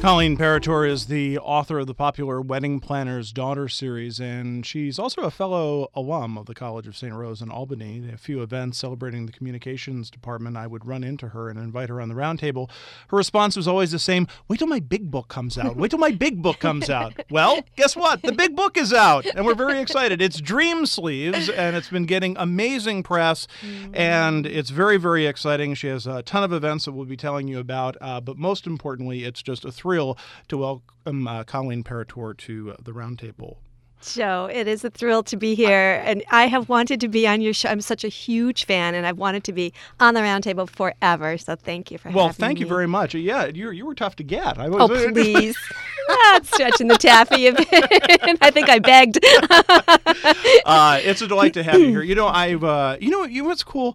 Colleen Parator is the author of the popular Wedding Planner's Daughter series, and she's also a fellow alum of the College of St. Rose in Albany. A few events celebrating the communications department, I would run into her and invite her on the roundtable. Her response was always the same: wait till my big book comes out. Wait till my big book comes out. Well, guess what? The big book is out, and we're very excited. It's Dream Sleeves, and it's been getting amazing press, and it's very, very exciting. She has a ton of events that we'll be telling you about, but most importantly, it's just a thrill to welcome Colleen Parator to the roundtable. Joe, it is a thrill to be here, and I have wanted to be on your show. I'm such a huge fan, and I've wanted to be on the roundtable forever, so thank you for having me. Well, thank you very much. Yeah, you were tough to get. Oh, please. That's stretching the taffy a bit. I think I begged. It's a delight to have you here. You know what's cool?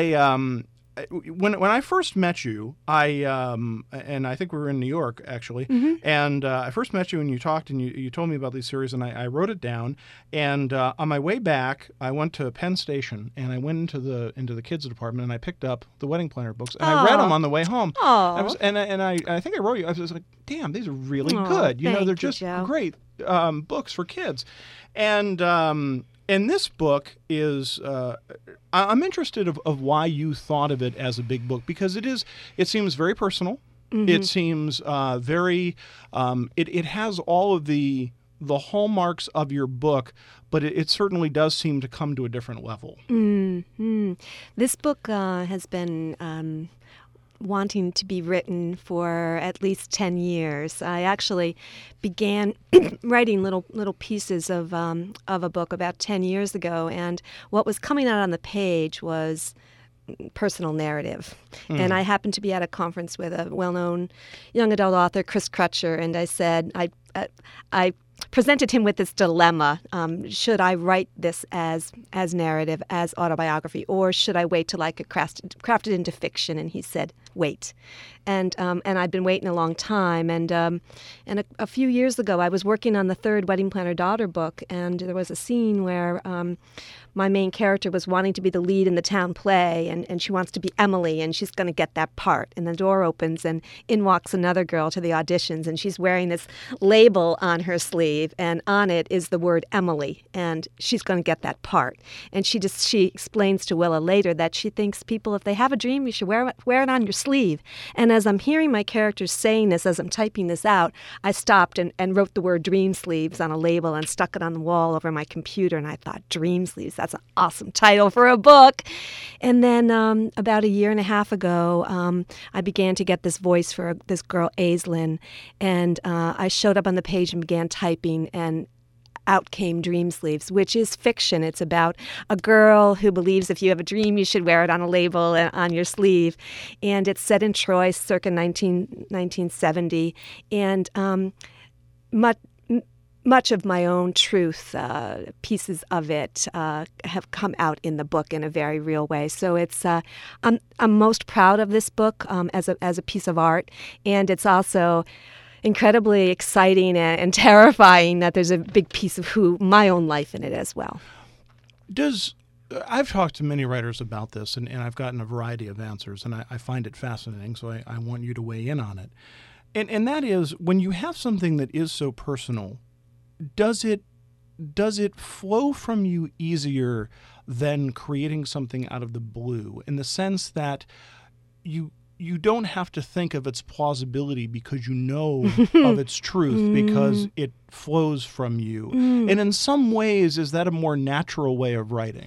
When I first met you, and I think we were in New York actually, and I first met you and you talked and you told me about these series, and I wrote it down. And on my way back, I went to Penn Station and I went into the kids department and I picked up the Wedding Planner books and I read them on the way home. I think I wrote you. I was like, damn, these are really good. They're just great books for kids, and this book is, I'm interested of why you thought of it as a big book, because it seems very personal. It seems very, it has all of the hallmarks of your book, but it certainly does seem to come to a different level. This book has been wanting to be written for at least 10 years. I actually began writing little pieces of a book about 10 years ago, and what was coming out on the page was personal narrative. And I happened to be at a conference with a well-known young adult author, Chris Crutcher, and I said, I presented him with this dilemma. Should I write this as narrative, as autobiography, or should I wait till I could craft it into fiction? And he said, wait. And I'd been waiting a long time. And a few years ago, I was working on the third Wedding Planner Daughter book, and there was a scene where my main character was wanting to be the lead in the town play, and she wants to be Emily, and she's going to get that part. And the door opens, and in walks another girl to the auditions, and she's wearing this label on her sleeve, and on it is the word Emily, and she's going to get that part. And she explains to Willa later that she thinks people, if they have a dream, you should wear it on your sleeve. And as I'm hearing my characters saying this, as I'm typing this out, I stopped and wrote the word Dream Sleeves on a label and stuck it on the wall over my computer, and I thought, Dream Sleeves, that's an awesome title for a book. And then about a year and a half ago, I began to get this voice for this girl, Aislinn, and I showed up on the page and began typing, and out came Dream Sleeves, which is fiction. It's about a girl who believes if you have a dream, you should wear it on a label and on your sleeve. And it's set in Troy circa 1970. And much of my own truth, pieces of it, have come out in the book in a very real way. So it's I'm most proud of this book as a piece of art, and it's also incredibly exciting and terrifying that there's a big piece of my own life in it as well. I've talked to many writers about this, and I've gotten a variety of answers, and I find it fascinating, so I want you to weigh in on it. And that is, when you have something that is so personal, does it flow from you easier than creating something out of the blue, in the sense that you don't have to think of its plausibility because you know of its truth, because it flows from you? And in some ways, is that a more natural way of writing?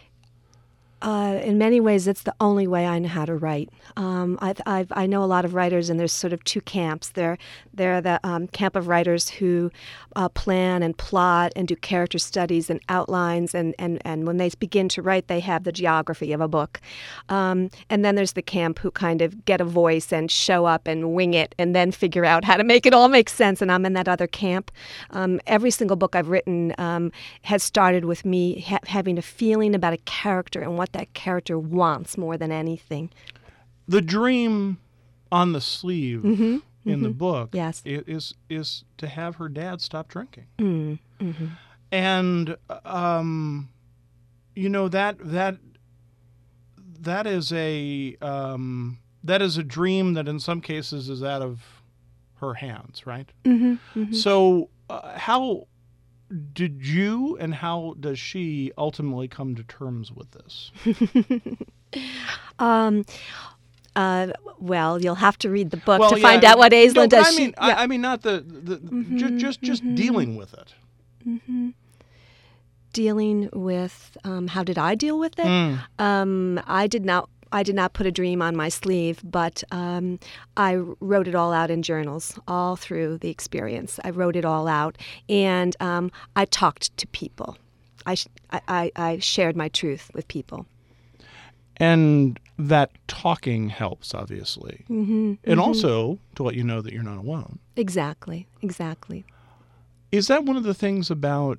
In many ways, it's the only way I know how to write. I know a lot of writers, and there's sort of two camps. They're the camp of writers who plan and plot and do character studies and outlines, and when they begin to write, they have the geography of a book. And then there's the camp who kind of get a voice and show up and wing it and then figure out how to make it all make sense, and I'm in that other camp. Every single book I've written has started with me having a feeling about a character and what that character wants more than anything. The dream on the sleeve in the book, yes, is to have her dad stop drinking. And that is a dream that in some cases is out of her hands, right? Mm-hmm, mm-hmm. So how did you and how does she ultimately come to terms with this? Well, you'll have to read the book Well, to yeah, find out what Aislinn no, but does. I mean, I mean, not the just dealing with it. Mm-hmm. Dealing with how did I deal with it? I did not put a dream on my sleeve, but I wrote it all out in journals all through the experience. I wrote it all out, and I talked to people. I shared my truth with people. And that talking helps, obviously. Mm-hmm, and also to let you know that you're not alone. Exactly. Is that one of the things about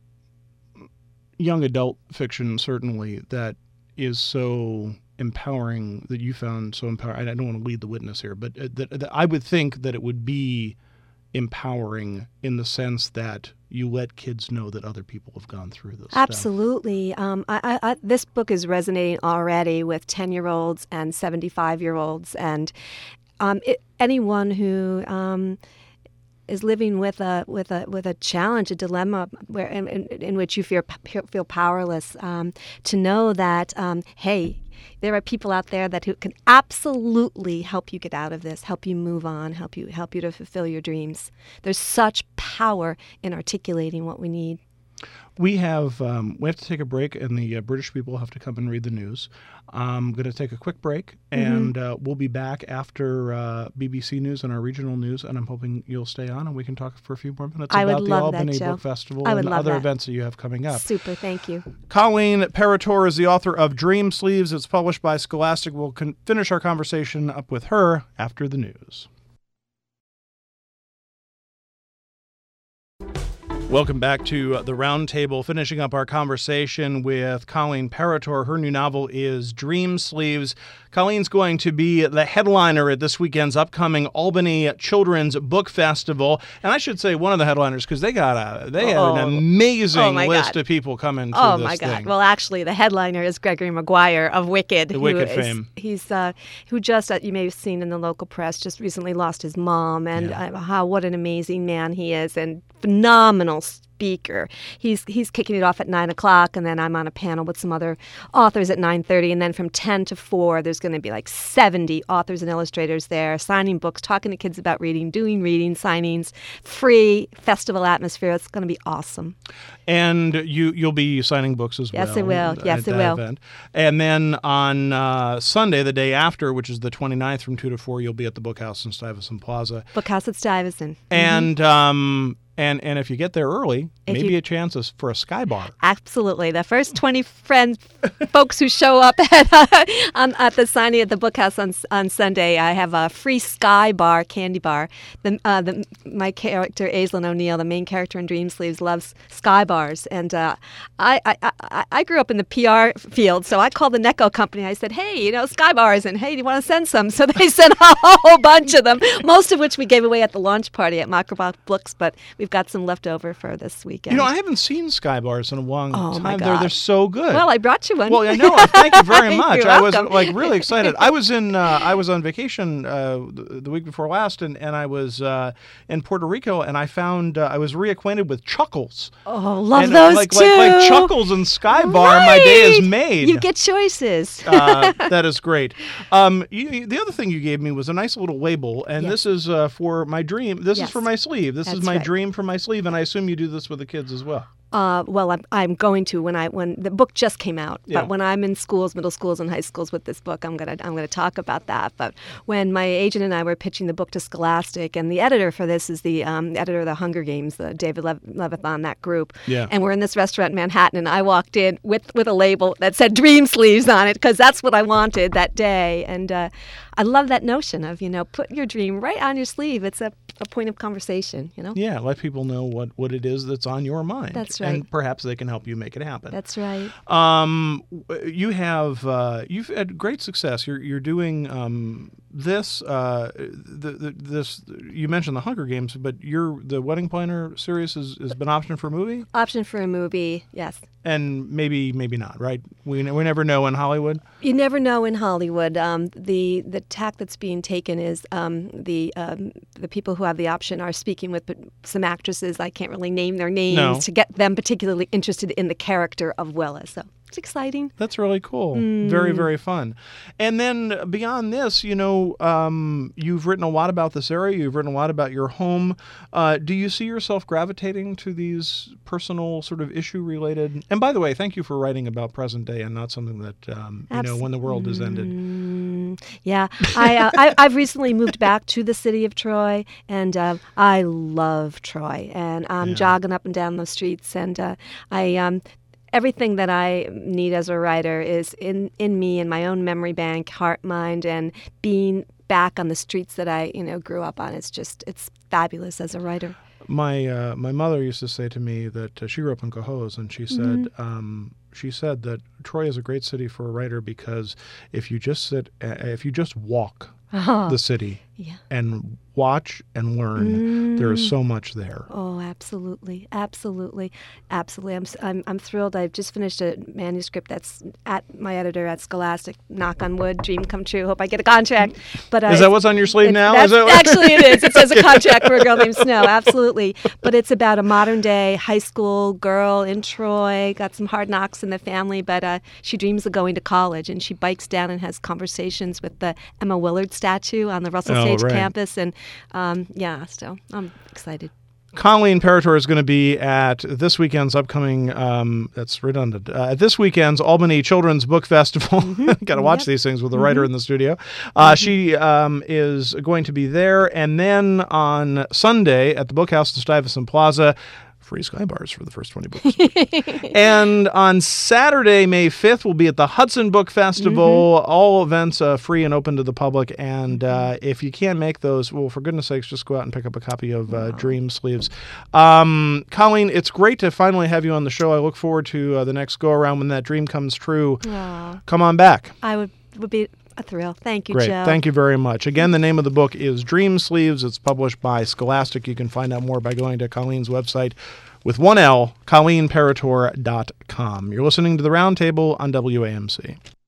young adult fiction, certainly, that is so empowering, that you found so empowering? I don't want to lead the witness here, but that I would think that it would be empowering in the sense that you let kids know that other people have gone through this Absolutely. This book is resonating already with 10-year-olds and 75-year-olds, and anyone who is living with a challenge, a dilemma, in which you feel powerless. To know that, hey, there are people out there who can absolutely help you get out of this, help you move on, help you to fulfill your dreams. There's such power in articulating what we need. We have to take a break, and the British people have to come and read the news. I'm going to take a quick break, and we'll be back after BBC News and our regional news, and I'm hoping you'll stay on and we can talk for a few more minutes about the Albany Book Festival and other events that you have coming up. Super, thank you. Colleen Peratore is the author of Dream Sleeves. It's published by Scholastic. We'll finish our conversation up with her after the news. Welcome back to the Roundtable, finishing up our conversation with Colleen Peratore. Her new novel is Dream Sleeves. Colleen's going to be the headliner at this weekend's upcoming Albany Children's Book Festival. And I should say one of the headliners, because they have an amazing list of people coming to this thing. Oh, my God. Well, actually, the headliner is Gregory Maguire of Wicked. The Wicked fame. He's who just, you may have seen in the local press, just recently lost his mom. And what an amazing man he is, and phenomenal speaker. He's kicking it off at 9 o'clock, and then I'm on a panel with some other authors at 9:30, and then from 10 to 4, there's going to be like 70 authors and illustrators there, signing books, talking to kids about reading, doing reading signings, free festival atmosphere. It's going to be awesome. And you'll be signing books as well. Yes, it will. Yes, it will. Event. And then on Sunday, the day after, which is the 29th, from 2 to 4, you'll be at the Bookhouse in Stuyvesant Plaza. Bookhouse at Stuyvesant. And And if you get there early, maybe a chance for a Sky Bar. Absolutely. The first 20 folks who show up at the signing at the Bookhouse on Sunday, I have a free Sky Bar, candy bar. My character, Aislinn O'Neill, the main character in Dream Sleeves, loves Sky Bars. And I grew up in the PR field, so I called the Necco company. I said, hey, Sky Bars, and hey, do you want to send some? So they sent a whole bunch of them, most of which we gave away at the launch party at Macrobot Books, but we've got some left over for this weekend. I haven't seen Sky Bars in a long time. My God. They're so good. Well, I brought you one. Well, I know. Thank you very much. You're I was welcome. really excited. I was on vacation the week before last, and I was in Puerto Rico, and I found I was reacquainted with Chuckles. Oh, love those too. Like Chuckles and Sky Bar. Right. My day is made. You get choices. That is great. The other thing you gave me was a nice little label, and this is for my dream. This is for my sleeve. This is my dream for my sleeve, and I assume you do this with the kids as well. Well, I'm going to when the book just came out. But when I'm in schools, middle schools, and high schools with this book, I'm gonna talk about that. But when my agent and I were pitching the book to Scholastic, and the editor for this is the editor of the Hunger Games, the David Levithan, that group. Yeah. And we're in this restaurant in Manhattan, and I walked in with a label that said Dream Sleeves on it, because that's what I wanted that day. And I love that notion of put your dream right on your sleeve. It's a point of conversation. Yeah, let people know what it is that's on your mind. That's right. And perhaps they can help you make it happen. That's right. You've had great success. You're doing this, this you mentioned the Hunger Games, but the Wedding Planner series has been optioned for a movie? Option for a movie, yes. And maybe not, right? We never know in Hollywood. You never know in Hollywood. The tack that's being taken is the people who have the option are speaking with some actresses. I can't really name their names to get them particularly interested in the character of Willis. So it's exciting. That's really cool. Very, very fun. And then beyond this, you've written a lot about this area. You've written a lot about your home. Do you see yourself gravitating to these personal sort of issue-related? And by the way, thank you for writing about present day and not something that, when the world has ended. Yeah. I've recently moved back to the city of Troy, and I love Troy. And I'm jogging up and down the streets, and everything that I need as a writer is in me, in my own memory bank, heart, mind, and being back on the streets that I grew up on. It's fabulous as a writer. My mother used to say to me that she grew up in Cohoes, and she said that Troy is a great city for a writer because if you just walk the city and watch and learn, there is so much there. Oh, absolutely. I'm thrilled. I've just finished a manuscript that's at my editor at Scholastic. Knock on wood, dream come true. Hope I get a contract. But is that what's on your sleeve now? Actually, it is. It says a contract for a girl named Snow. Absolutely. But it's about a modern day high school girl in Troy. Got some hard knocks in the family, but she dreams of going to college, and she bikes down and has conversations with the Emma Willard statue on the Russell Sage campus, and so I'm excited. Colleen Peratore is going to be at this weekend's upcoming, that's redundant, at this weekend's Albany Children's Book Festival. Got to watch these things with the writer in the studio. She is going to be there. And then on Sunday at the Bookhouse in Stuyvesant Plaza, free Sky Bars for the first 20 books. And on Saturday, May 5th, we'll be at the Hudson Book Festival. All events free and open to the public. And if you can't make those, well, for goodness sakes, just go out and pick up a copy of Dream Sleeves. Colleen, it's great to finally have you on the show. I look forward to the next go-around when that dream comes true. Come on back. I would be a thrill. Thank you, Great. Joe. Thank you very much. Again, the name of the book is Dream Sleeves. It's published by Scholastic. You can find out more by going to Colleen's website with one L, ColleenPeratore.com. You're listening to The Roundtable on WAMC.